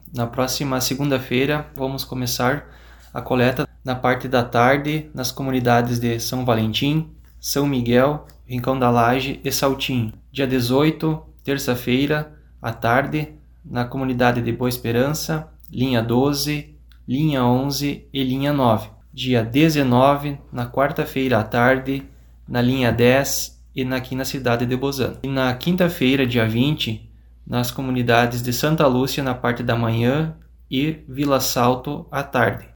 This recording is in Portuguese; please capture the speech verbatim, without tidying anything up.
Na próxima segunda-feira, vamos começar a coleta na parte da tarde nas comunidades de São Valentim, São Miguel, Rincão da Laje e Saltinho. Dia dezoito, terça-feira, à tarde, na comunidade de Boa Esperança, linha doze, linha onze e linha nove. Dia dezenove, na quarta-feira à tarde, na linha dez e aqui na cidade de Bozano. E na quinta-feira, dia vinte, nas comunidades de Santa Lúcia na parte da manhã e Vila Salto à tarde.